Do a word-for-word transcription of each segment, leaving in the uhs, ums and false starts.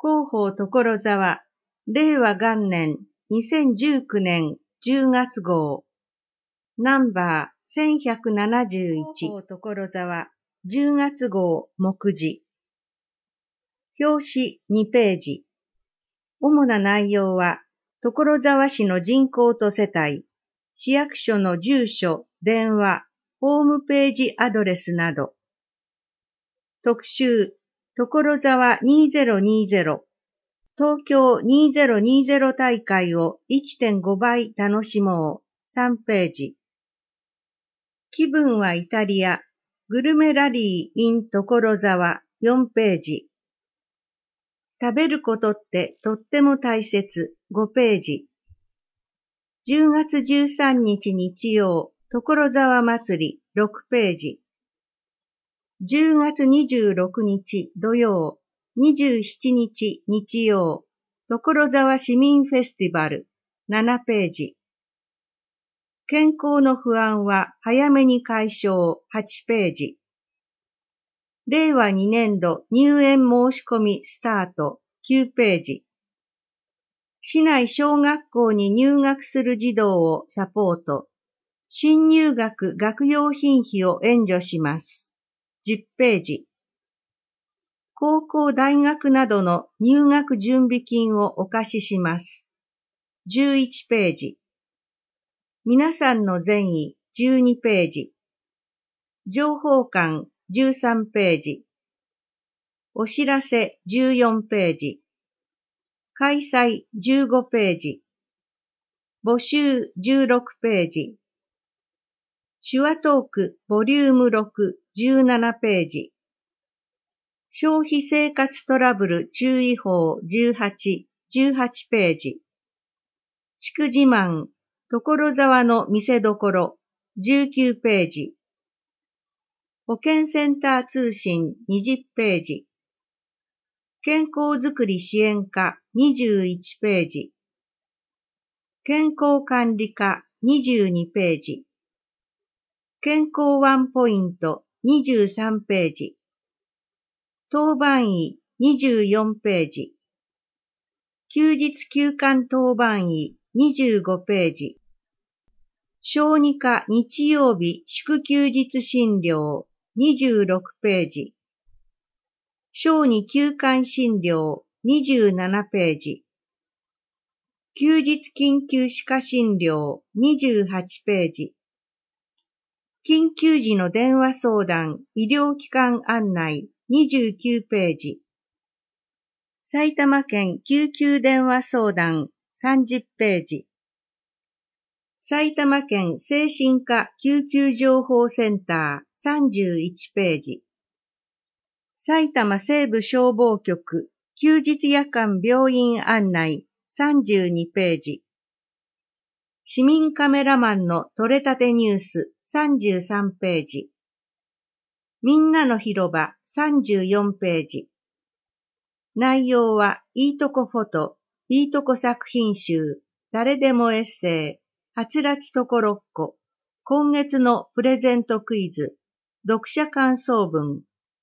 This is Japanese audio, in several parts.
広報所沢、令和元年にせんじゅうきゅうねんじゅうがつ号、ナンバーせんひゃくななじゅういち、広報所沢、じゅうがつ号目次。表紙にページ。主な内容は、所沢市の人口と世帯、市役所の住所、電話、ホームページアドレスなど。特集、所沢にせんにじゅう、東京にせんにじゅう大会を いってんご 倍楽しもうさんページ。気分はイタリア、グルメラリー in 所沢よんページ。食べることってとっても大切ごページ。じゅうがつじゅうさんにち日曜、所沢祭りろくページ。じゅうがつにじゅうろくにち土曜、にじゅうしちにち日曜、所沢市民フェスティバルななページ。健康の不安は早めに解消はちページ。令和にねんど入園申し込みスタートきゅうページ。市内小学校に入学する児童をサポート。新入学学用品費を援助します。じゅっページ。高校大学などの入学準備金をお貸しします。じゅういちページ。皆さんの善意じゅうにページ。情報館じゅうさんページ。お知らせじゅうよんページ。開催じゅうごページ。募集じゅうろくページ。手話トークボリュームろくじゅうななページ。消費生活トラブル注意報じゅうはち、じゅうはちページ。地区自慢、所沢の見せどころじゅうきゅうページ。保健センター通信にじゅっページ。健康づくり支援課にじゅういちページ。健康管理課にじゅうにページ。健康ワンポイントにじゅうさんページ。当番医にじゅうよんページ。休日休館当番医にじゅうごページ。小児科日曜日祝休日診療にじゅうろくページ。小児休館診療にじゅうななページ。休日緊急歯科診療にじゅうはちページ。緊急時の電話相談医療機関案内にじゅうきゅうページ。埼玉県救急電話相談さんじゅっページ。埼玉県精神科救急情報センターさんじゅういちページ。埼玉西部消防局休日夜間病院案内さんじゅうにページ。市民カメラマンの撮れたてニュースさんじゅうさんページ。みんなの広場さんじゅうよんページ。内容はいいとこフォト、いいとこ作品集、誰でもエッセイ、はつらつところっこ、今月のプレゼントクイズ、読者感想文。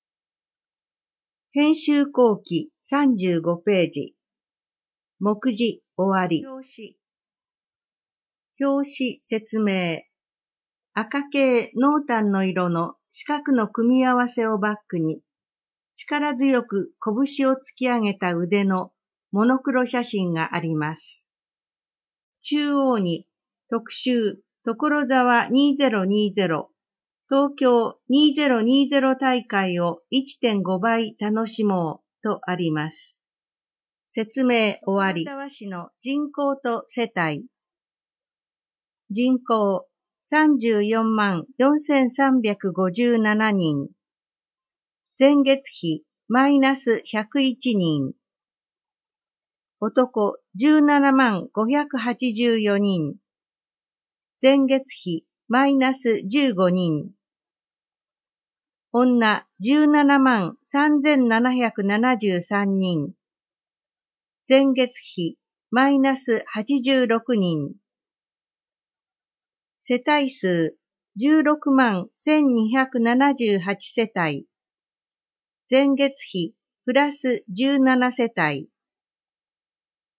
編集後期さんじゅうごページ。目次終わり。表紙。表紙説明。赤系濃淡の色の四角の組み合わせをバックに、力強く拳を突き上げた腕のモノクロ写真があります。中央に特集所沢にせんにじゅう東京にせんにじゅう大会を いってんご 倍楽しもうとあります。説明終わり。所沢市の人口と世帯。人口さんじゅうよんまんよんせんさんびゃくごじゅうななにん。前月比マイナスひゃくいちにん。男じゅうななまんごひゃくはちじゅうよにん。前月比マイナスじゅうごにん。女じゅうななまんさんぜんななひゃくななじゅうさんにん。前月比マイナスはちじゅうろくにん。世帯数じゅうろくまんせんにひゃくななじゅうはち世帯。前月比プラスじゅうなな世帯。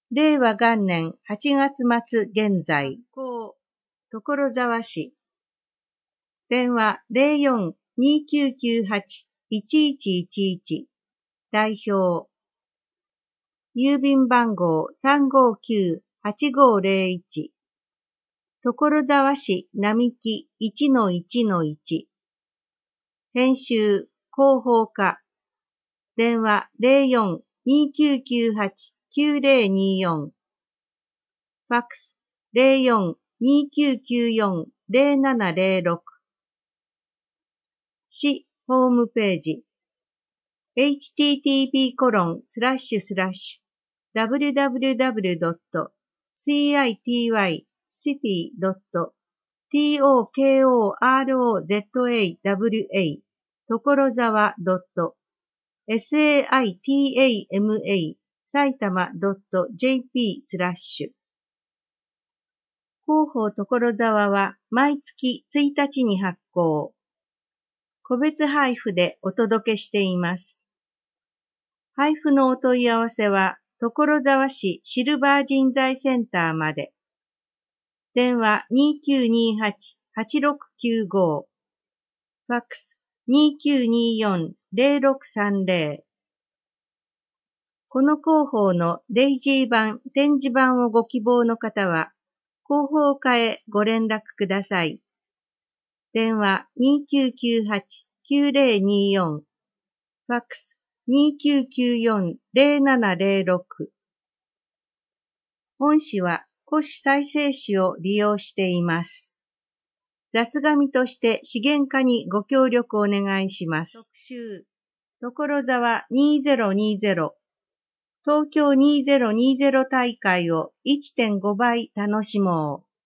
れいわ元年はちがつ末現在、所沢市。電話 ゼロよん にきゅうきゅうはち いちいちいちいち 代表。郵便番号 さんごきゅうはちごゼロいち。所沢市並木 いちのいちのいち。編集、広報課。電話 ゼロよん にきゅうきゅうはち きゅうゼロによん。ファックス ゼロよん にきゅうきゅうよん ゼロななゼロろく。市ホームページ エイチティーティーピーコロンスラッシュスラッシュダブリュダブリュダブリュドットシティシティドットトコロザワ所沢ドットサイタマ埼玉ドット ジェーピー スラッシュ広報所沢は毎月ついたちに発行。個別配布でお届けしています。配布のお問い合わせは、所沢市シルバー人材センターまで。電話 にきゅうにはち はちろくきゅうご。ファックス にきゅうによん ゼロろくさんゼロ。この広報のデイジー版、展示版をご希望の方は、広報課へご連絡ください。電話 にきゅうきゅうはち きゅうゼロによん。ファックス にきゅうきゅうよん ゼロななゼロろく。本誌は古紙再生紙を利用しています。雑紙として資源化にご協力お願いします。特集、所沢にせんにじゅう、東京にせんにじゅう大会を いってんご 倍楽しもう。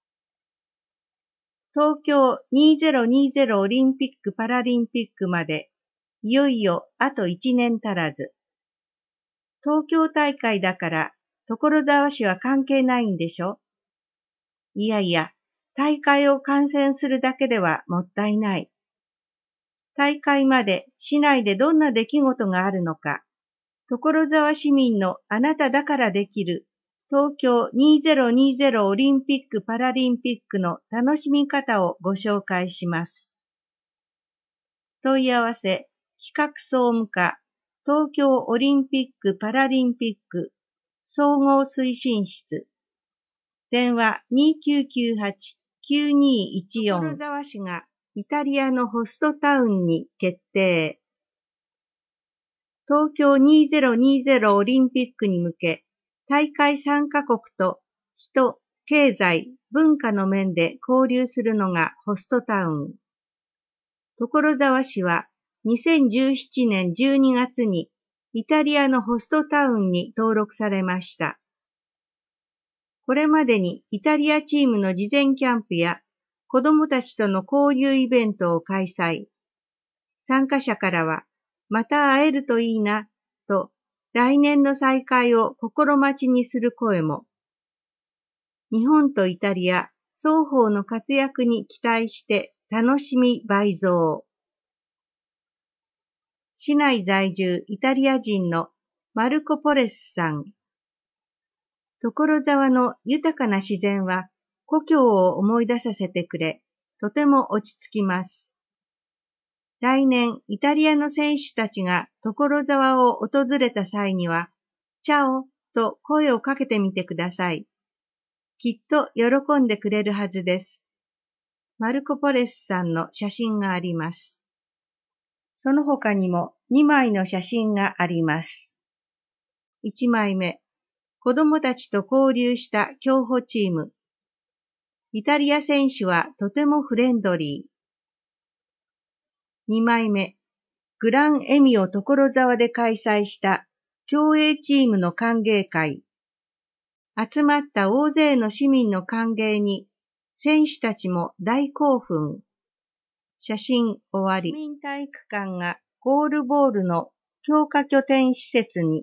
東京にせんにじゅうオリンピック・パラリンピックまで、いよいよあといちねん足らず。東京大会だから、所沢市は関係ないんでしょ？いやいや、大会を観戦するだけではもったいない。大会まで市内でどんな出来事があるのか、所沢市民のあなただからできる東京にせんにじゅうオリンピック・パラリンピックの楽しみ方をご紹介します。問い合わせ、企画総務課、東京オリンピック・パラリンピック総合推進室。電話 にきゅうきゅうはち きゅうにいちよん。所沢市がイタリアのホストタウンに決定。東京にせんにじゅうオリンピックに向け、大会参加国と人、経済、文化の面で交流するのがホストタウン。所沢市はにせんじゅうななねんじゅうにがつにイタリアのホストタウンに登録されました。これまでにイタリアチームの事前キャンプや子どもたちとの交流イベントを開催。参加者からは、また会えるといいな、と来年の再会を心待ちにする声も。日本とイタリア双方の活躍に期待して楽しみ倍増。市内在住イタリア人のマルコ・ポレスさん。所沢の豊かな自然は故郷を思い出させてくれ、とても落ち着きます。来年イタリアの選手たちが所沢を訪れた際には、チャオと声をかけてみてください。きっと喜んでくれるはずです。マルコ・ポレスさんの写真があります。その他にもにまいの写真があります。いちまいめ、子供たちと交流した競歩チーム。イタリア選手はとてもフレンドリー。にまいめ、グランエミを所沢で開催した競泳チームの歓迎会。集まった大勢の市民の歓迎に、選手たちも大興奮。写真終わり。市民体育館がゴールボールの強化拠点施設に。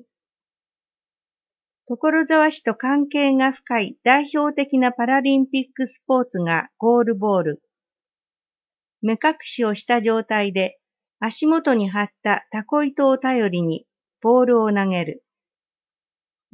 所沢市と関係が深い代表的なパラリンピックスポーツがゴールボール。目隠しをした状態で足元に張ったタコ糸を頼りにボールを投げる。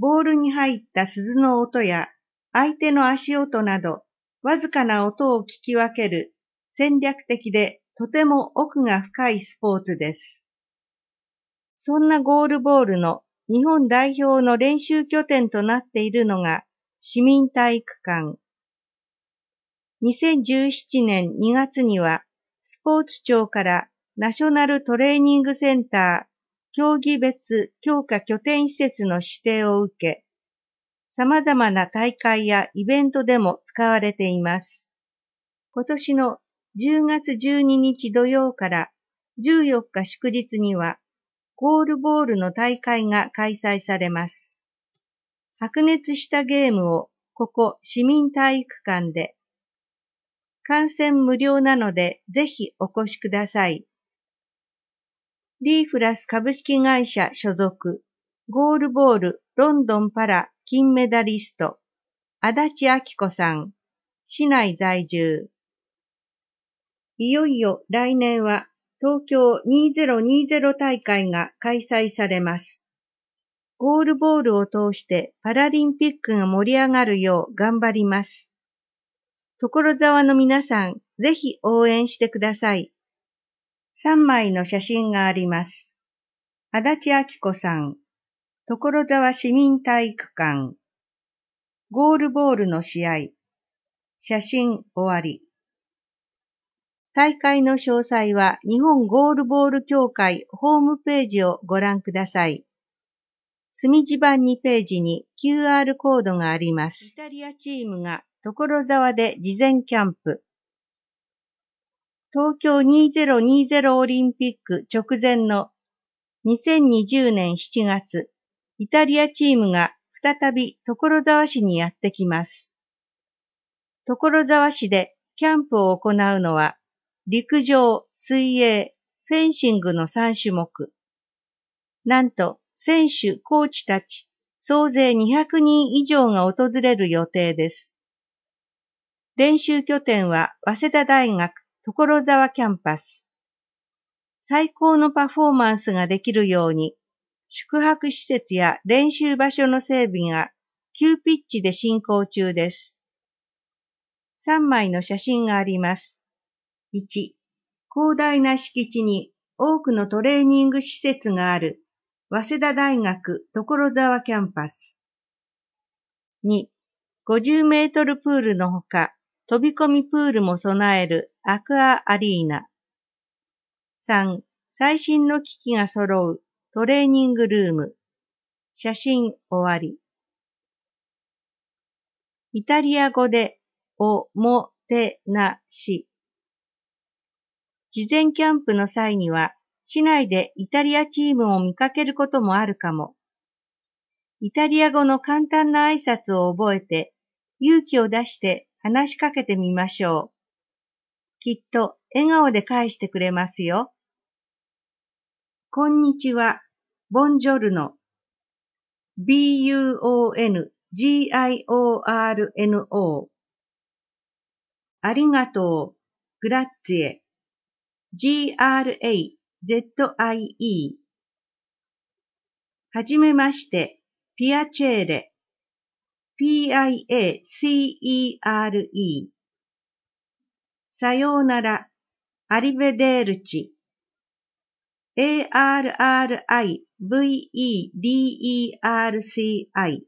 ボールに入った鈴の音や相手の足音など、わずかな音を聞き分ける戦略的でとても奥が深いスポーツです。そんなゴールボールの日本代表の練習拠点となっているのが市民体育館。にせんじゅうななねんにがつにはスポーツ庁からナショナルトレーニングセンター競技別強化拠点施設の指定を受け、様々な大会やイベントでも使われています。今年のじゅうがつじゅうににち土曜からじゅうよっか祝日にはゴールボールの大会が開催されます。白熱したゲームをここ市民体育館で。観戦無料なのでぜひお越しください。リーフラス株式会社所属ゴールボールロンドンパラ金メダリスト足立明子さん、市内在住。いよいよ来年は東京にせんにじゅう大会が開催されます。ゴールボールを通してパラリンピックが盛り上がるよう頑張ります。所沢の皆さん、ぜひ応援してください。さんまいの写真があります。足立明子さん、所沢市民体育館、ゴールボールの試合、写真終わり。大会の詳細は日本ゴールボール協会ホームページをご覧ください。隅地板にページに キューアール コードがあります。イタリアチームが所沢で事前キャンプ。東京にせんにじゅうオリンピック直前のにせんにじゅうねんしちがつ、イタリアチームが再び所沢市にやってきます。所沢市でキャンプを行うのは、陸上、水泳、フェンシングのさんしゅもく。なんと、選手、コーチたち、総勢にひゃくにん以上が訪れる予定です。練習拠点は、早稲田大学所沢キャンパス。最高のパフォーマンスができるように、宿泊施設や練習場所の整備が急ピッチで進行中です。さんまいの写真があります。いち、広大な敷地に多くのトレーニング施設がある早稲田大学所沢キャンパス。に、ごじゅうメートルプールのほか、飛び込みプールも備えるアクアアリーナ。さん、最新の機器が揃うトレーニングルーム。写真終わり。イタリア語でおもてなし。事前キャンプの際には、市内でイタリアチームを見かけることもあるかも。イタリア語の簡単な挨拶を覚えて、勇気を出して話しかけてみましょう。きっと笑顔で返してくれますよ。こんにちは、ボンジョルノ。ビーユーオーエヌジーアイオーアールエヌオー。ありがとう、グラッツィエ。ジーアールエーゼットアイイー。はじめまして、ピアチェーレ。ピーアイエーシーイーアールイー。さようなら、アリベデールチ。エーアールアールアイブイイーディーイーアールシーアイ。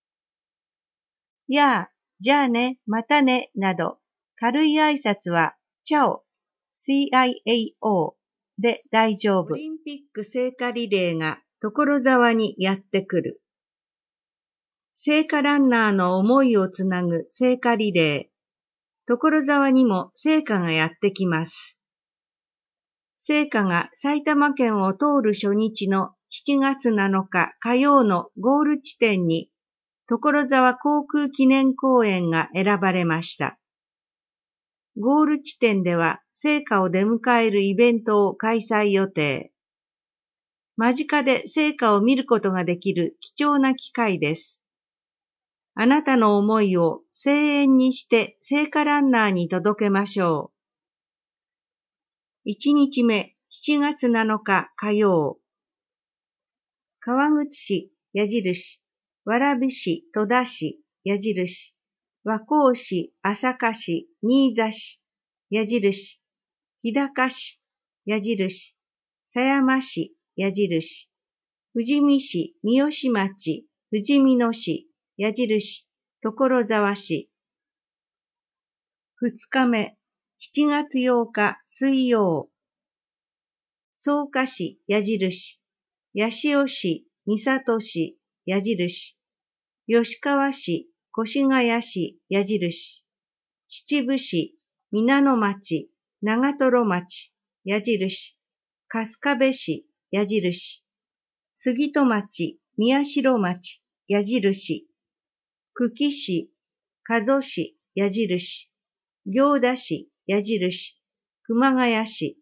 やあ、じゃあね、またね、など、軽い挨拶は、チャオ、シャオ で大丈夫。オリンピック聖火リレーが所沢にやってくる。聖火ランナーの思いをつなぐ聖火リレー。所沢にも聖火がやってきます。聖火が埼玉県を通る初日のしちがつなのか火曜のゴール地点に所沢航空記念公園が選ばれました。ゴール地点では聖火を出迎えるイベントを開催予定。間近で聖火を見ることができる貴重な機会です。あなたの思いを声援にして聖火ランナーに届けましょう。いちにちめ、しちがつなのか火曜。川口市矢印蕨市、戸田市、矢印、和光市、朝霞市、新座市、矢印、日高市、矢印、狭山市、矢印、富士見市、三好町、富士見野市、矢印、所沢市。二日目、しちがつようか水曜。草加市、矢印、八潮市、三郷市、矢印、吉川市、越谷市、矢印、秩父市、皆野町、長瀞町、矢印、春日部市、矢印、杉戸町、宮代町、矢印、久喜市、加須市、矢印、行田市、矢印、熊谷市。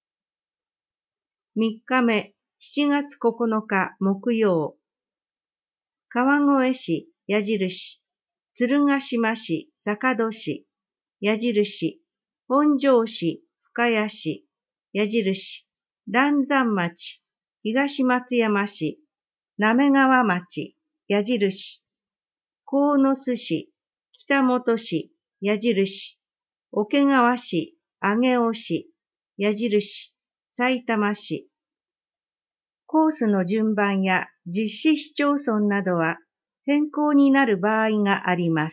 三日目、しちがつここのか木曜。川越市、矢印、鶴ヶ島市、坂戸市、矢印、本庄市、深谷市、矢印、嵐山町、東松山市、滑川町、矢印、鴻巣市、北本市、矢印、桶川市、上尾市、矢印、埼玉市。コースの順番や実施市町村などは変更になる場合があります。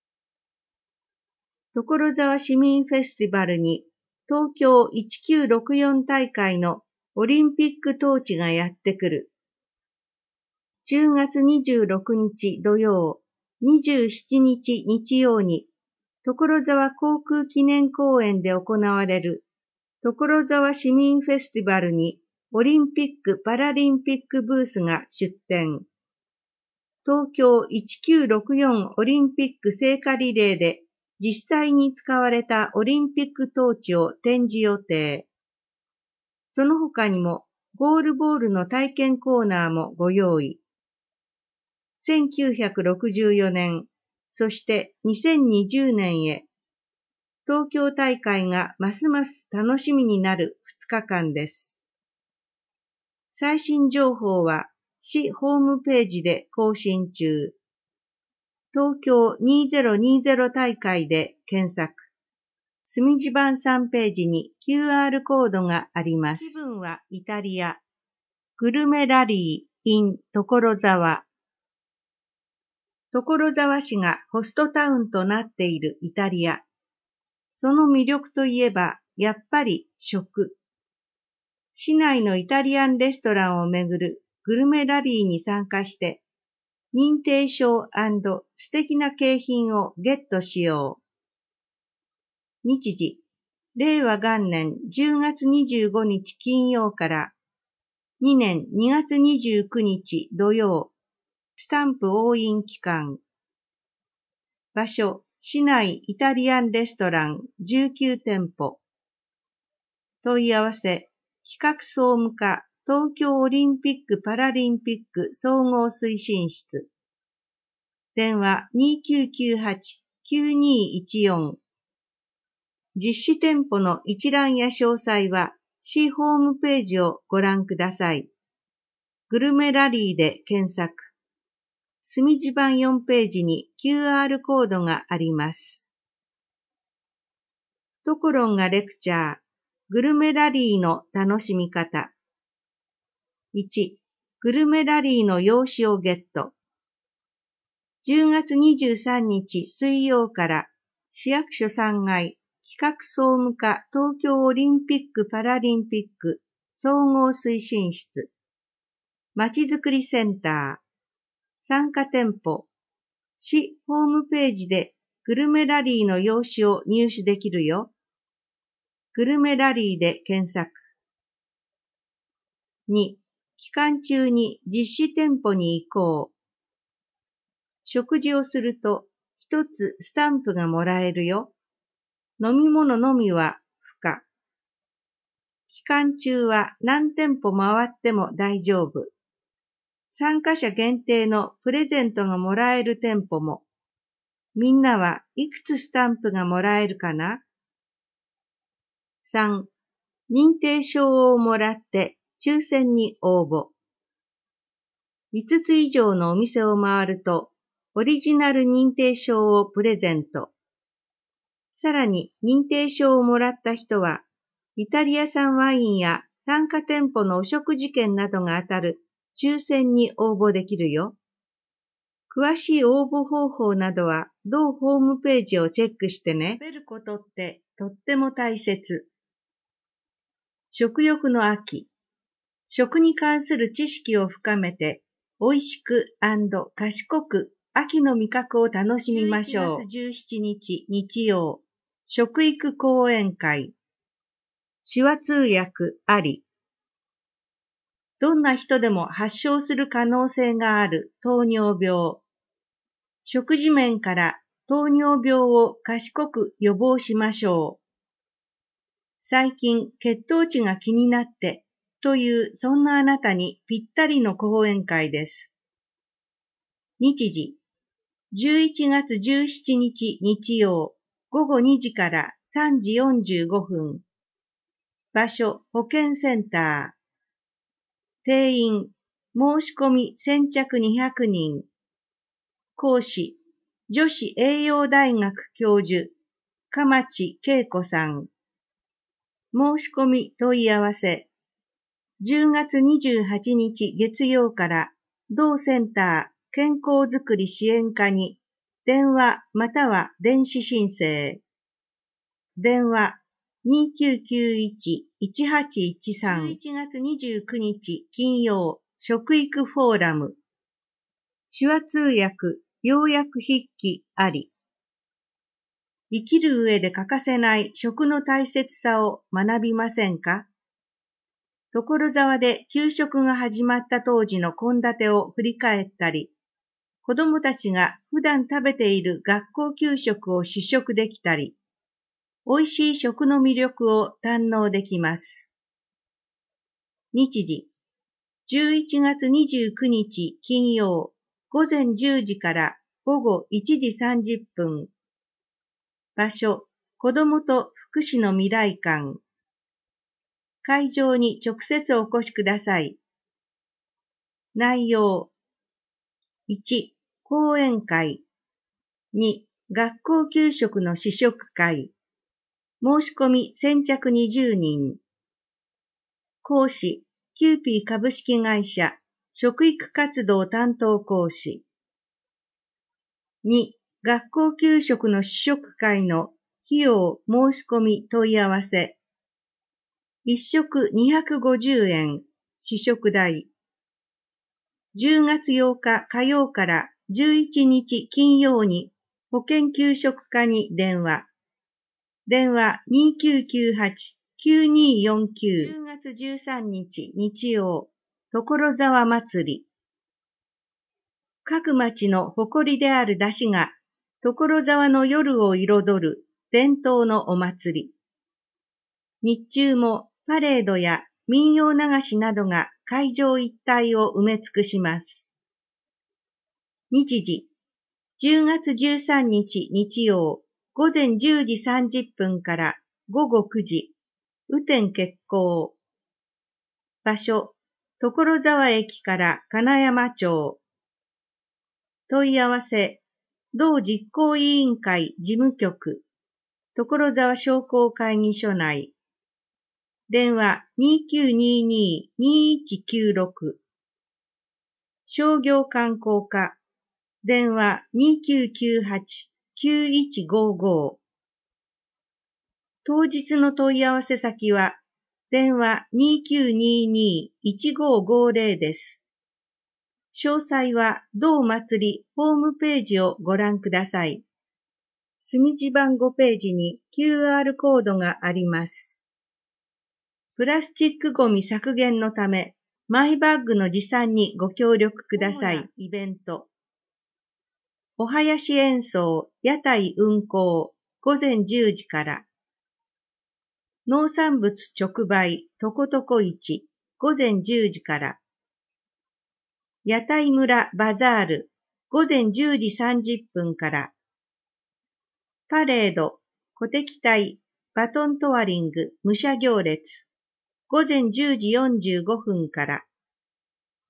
所沢市民フェスティバルに東京せんきゅうひゃくろくじゅうよん大会のオリンピックトーチがやってくる。じゅうがつにじゅうろくにち土曜、にじゅうしちにち日曜に所沢航空記念公園で行われる所沢市民フェスティバルにオリンピック・パラリンピックブースが出展。東京せんきゅうひゃくろくじゅうよんオリンピック聖火リレーで実際に使われたオリンピックトーチを展示予定。その他にもゴールボールの体験コーナーもご用意。せんきゅうひゃくろくじゅうよねん、そしてにせんにじゅうねんへ、東京大会がますます楽しみになるふつかかんです。最新情報は市ホームページで更新中。東京にせんにじゅう大会で検索。隅地版さんページに キューアール コードがあります。気分はイタリア。グルメラリー in 所沢。所沢市がホストタウンとなっているイタリア。その魅力といえば、やっぱり食。市内のイタリアンレストランを巡るグルメラリーに参加して、認定証&素敵な景品をゲットしよう。日時、れいわ元年じゅうがつにじゅうごにち金曜からにねんにがつにじゅうくにち土曜、スタンプ押印期間。場所、市内イタリアンレストランじゅうきゅうてんぽ。問い合わせ、企画総務課東京オリンピック・パラリンピック総合推進室。電話 にきゅうきゅうはち きゅうにいちよん。実施店舗の一覧や詳細は市ホームページをご覧ください。グルメラリーで検索。隅地版よんページに キューアール コードがあります。トコロンがレクチャー。グルメラリーの楽しみ方。いち、グルメラリーの用紙をゲット。じゅうがつにじゅうさんにち水曜から市役所さんがい企画総務課東京オリンピック・パラリンピック総合推進室。まちづくりセンター。参加店舗。市ホームページでグルメラリーの用紙を入手できるよ。グルメラリーで検索。に、期間中に実施店舗に行こう。食事をすると一つスタンプがもらえるよ。飲み物のみは不可。期間中は何店舗回っても大丈夫。参加者限定のプレゼントがもらえる店舗も。みんなはいくつスタンプがもらえるかな？さん、認定証をもらって抽選に応募。 いつつ以上のお店を回ると、オリジナル認定証をプレゼント。さらに認定証をもらった人は、イタリア産ワインや参加店舗のお食事券などが当たる抽選に応募できるよ。詳しい応募方法などは同ホームページをチェックしてね。食べることってとっても大切。食欲の秋。食に関する知識を深めて、美味しく&賢く秋の味覚を楽しみましょう。じゅういちがつじゅうしちにち日曜、食育講演会。手話通訳あり。どんな人でも発症する可能性がある糖尿病。食事面から糖尿病を賢く予防しましょう。最近血糖値が気になってというそんなあなたにぴったりの講演会です。日時、じゅういちがつじゅうしちにち日曜ごごにじからさんじよんじゅうごふん。場所、保健センター。定員、申し込み先着にひゃくにん。講師、女子栄養大学教授、鎌地恵子さん。申し込み問い合わせ。じゅうがつにじゅうはちにち月曜から同センター健康づくり支援課に電話または電子申請。電話 にきゅうきゅういち いちはちいちさん。じゅういちがつにじゅうくにち金曜食育フォーラム。手話通訳要約筆記あり。生きる上で欠かせない食の大切さを学びませんか？所沢で給食が始まった当時の献立を振り返ったり、子どもたちが普段食べている学校給食を試食できたり、美味しい食の魅力を堪能できます。日時、じゅういちがつにじゅうくにち金曜ごぜんじゅうじからごごいちじさんじゅっぷん。場所、子どもと福祉の未来館。会場に直接お越しください。内容。いち、講演会。に、学校給食の試食会。申し込み先着にじゅうにん。講師、キューピー株式会社、食育活動担当講師。に、学校給食の試食会の費用申し込み問い合わせ。一食にひゃくごじゅうえん、試食代。じゅうがつようか火曜からじゅういちにち金曜に保健給食課に電話。電話 にきゅうきゅうはち きゅうによんきゅう。じゅうがつじゅうさんにち日曜、所沢祭り。各町の誇りである出汁が、所沢の夜を彩る伝統のお祭り。日中もパレードや民謡流しなどが会場一帯を埋め尽くします。日時、じゅうがつじゅうさんにち日曜、ごぜんじゅうじさんじゅっぷんからごごくじ、雨天決行。場所、所沢駅から金山町。問い合わせ、同実行委員会事務局、所沢商工会議所内。電話 にきゅうにに にいちきゅうろく。商業観光課、電話 にきゅうきゅうはち きゅういちごご。当日の問い合わせ先は、電話 にきゅうにに いちごごぜろ です。詳細は同祭りホームページをご覧ください。隅地番号ページに キューアール コードがあります。プラスチックごみ削減のため、マイバッグの持参にご協力ください。イベント。お囃子演奏、屋台運行、ごぜんじゅうじから。農産物直売、とことこ市、ごぜんじゅうじから。屋台村バザール、ごぜんじゅうじさんじゅっぷんから。パレード、鼓笛隊、バトントワリング、武者行列、ごぜんじゅうじよんじゅうごふんから。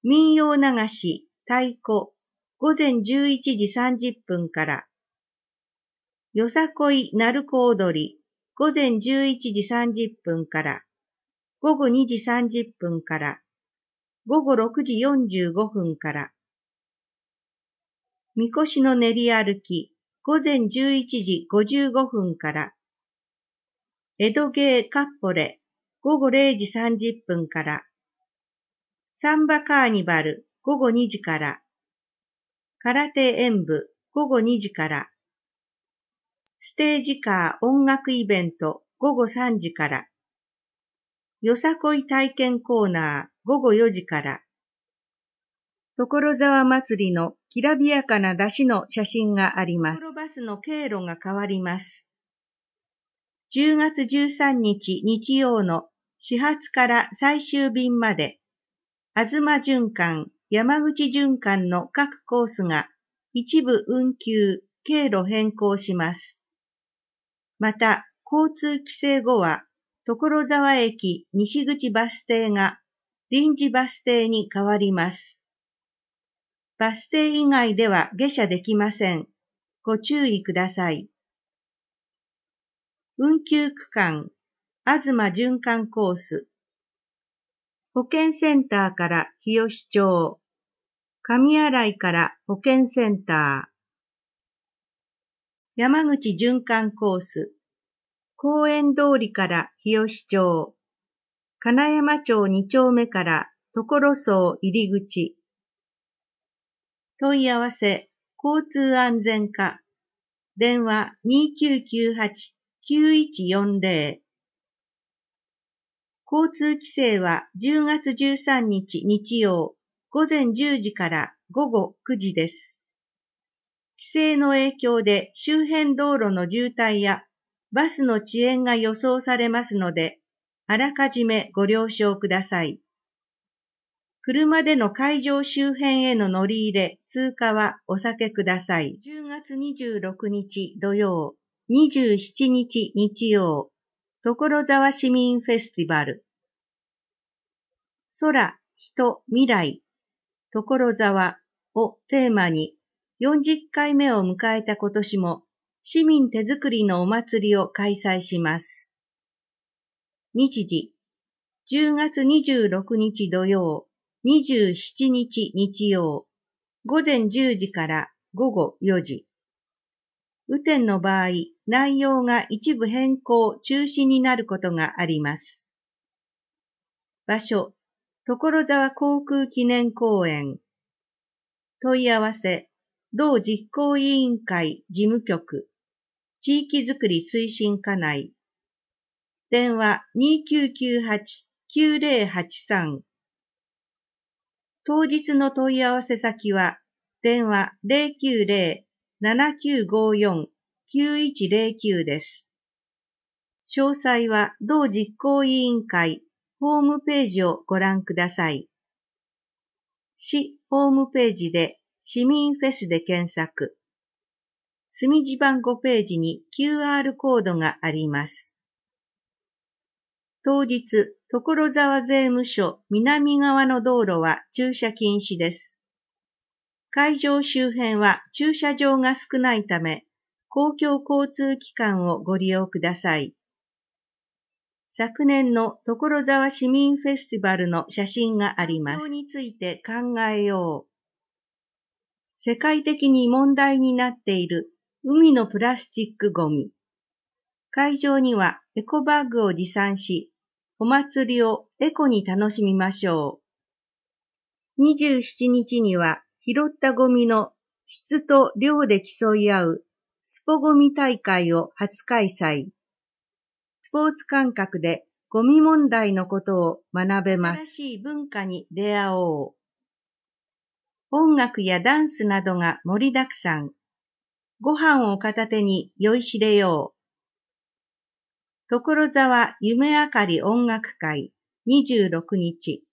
民謡流し、太鼓、午前じゅういちじさんじゅっぷんから、よさこい鳴子踊り、午前じゅういちじさんじゅっぷんから、午後にじさんじゅっぷんから、午後ろくじよんじゅうごふんから、みこしの練り歩き、午前じゅういちじごじゅうごふんから、江戸芸かっぽれ、午後れいじさんじゅっぷんから、サンバカーニバル、午後にじから、空手演舞、午後にじから、ステージカー音楽イベント、午後さんじから、よさこい体験コーナー、午後よじから、所沢祭りのきらびやかな出汁の写真があります。バスの経路が変わります。じゅうがつじゅうさんにち日曜の始発から最終便まで、東循環、山口循環の各コースが一部運休、経路変更します。また、交通規制後は、所沢駅西口バス停が臨時バス停に変わります。バス停以外では下車できません。ご注意ください。運休区間、東循環コース。保健センターから日吉町。上新井から保健センター。山口循環コース。公園通りから日吉町。金山町に丁目から所荘入口。問い合わせ、交通安全課。電話 にきゅうきゅうはち きゅういちよんぜろ。交通規制はじゅうがつじゅうさんにち日曜午前じゅうじから午後くじです。規制の影響で周辺道路の渋滞やバスの遅延が予想されますので、あらかじめご了承ください。車での会場周辺への乗り入れ、通過はお避けください。じゅうがつにじゅうろくにち土曜、にじゅうしちにち日曜、所沢市民フェスティバル。空、人、未来、所沢をテーマによんじゅっかいめを迎えた今年も市民手作りのお祭りを開催します。日時、じゅうがつにじゅうろくにち土曜、にじゅうしちにち日曜、午前じゅうじから午後よじ。雨天の場合、内容が一部変更、中止になることがあります。場所、所沢航空記念公園。問い合わせ、同実行委員会事務局、地域づくり推進課内。電話 にきゅうきゅうはち きゅうぜろはちさん。当日の問い合わせ先は、電話 ゼロきゅうゼロ ななきゅうごよん きゅういちゼロきゅう です。詳細は同実行委員会ホームページをご覧ください。市ホームページで市民フェスで検索。隅地番号ページに キューアール コードがあります。当日、所沢税務署南側の道路は駐車禁止です。会場周辺は駐車場が少ないため、公共交通機関をご利用ください。昨年の所沢市民フェスティバルの写真があります。環境について考えよう。世界的に問題になっている海のプラスチックゴミ。会場にはエコバッグを持参し、お祭りをエコに楽しみましょう。にじゅうしちにちには拾ったゴミの質と量で競い合うスポゴミ大会を初開催。スポーツ感覚でゴミ問題のことを学べます。新しい文化に出会おう。音楽やダンスなどが盛りだくさん。ご飯を片手に酔いしれよう。所沢夢あかり音楽会にじゅうろくにち。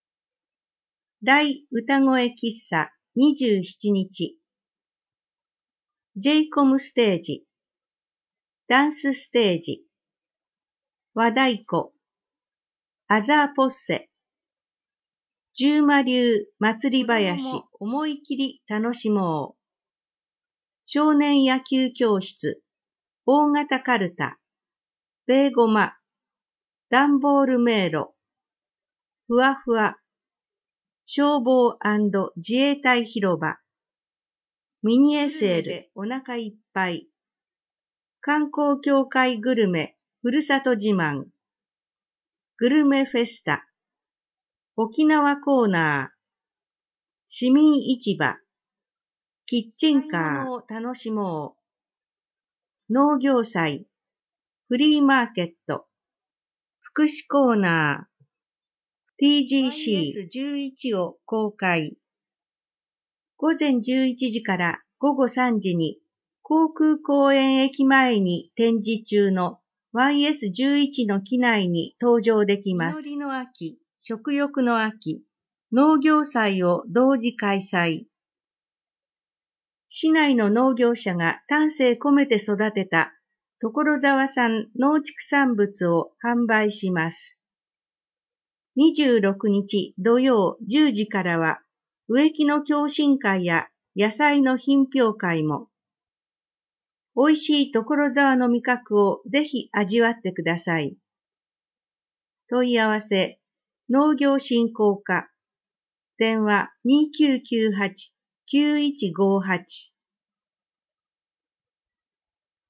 大歌声喫茶にじゅうしちにち。ジェイコム ステージ。ダンスステージ。和太鼓。アザーポッセ。 十馬流祭り林、思い切り楽しもう。少年野球教室、大型カルタ、ベーゴマ、ダンボール迷路、ふわふわ、消防&自衛隊広場、ミニ エスエル でお腹いっぱい、観光協会グルメ、ふるさと自慢、グルメフェスタ、沖縄コーナー、市民市場、キッチンカーを楽しもう。農業祭、フリーマーケット、福祉コーナー、ティージーシーワイエスじゅういち を公開。午前じゅういちじから午後さんじに航空公園駅前に展示中の ワイエスじゅういち の機内に登場できます。実りの秋、食欲の秋、農業祭を同時開催。市内の農業者が丹精込めて育てた所沢産農畜産物を販売します。にじゅうろくにち土曜じゅうじからは植木の共進会や野菜の品評会も。美味しい所沢の味覚をぜひ味わってください。問い合わせ、農業振興課、電話 にきゅうきゅうはち きゅういちごはち